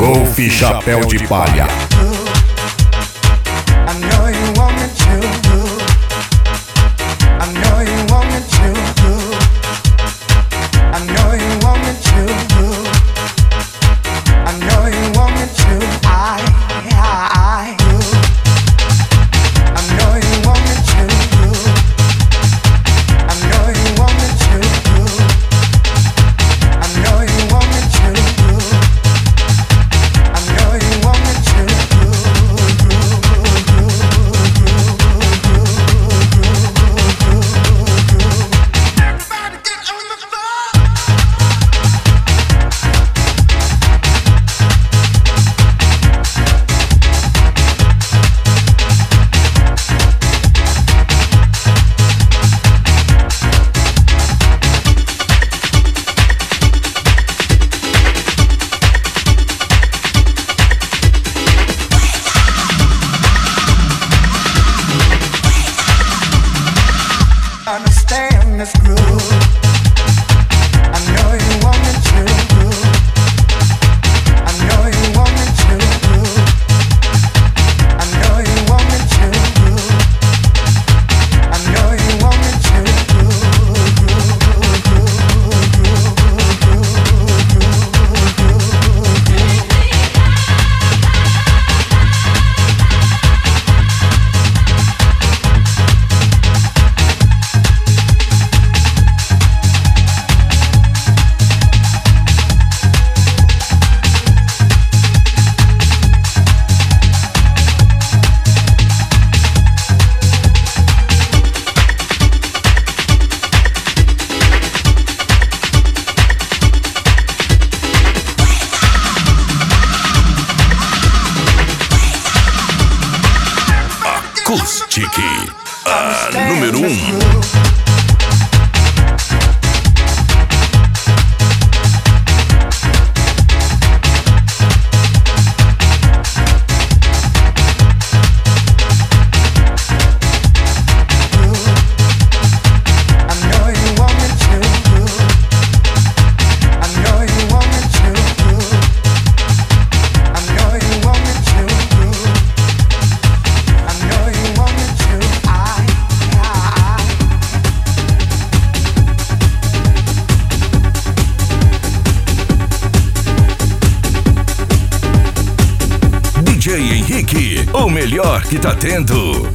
Golf Chapéu de Palha. Understand this groove. I know you want me to. I know you want me to. I know you want me to. I know you want me to. Acoustic, a número 1. DJ Henrique, o melhor que tá tendo.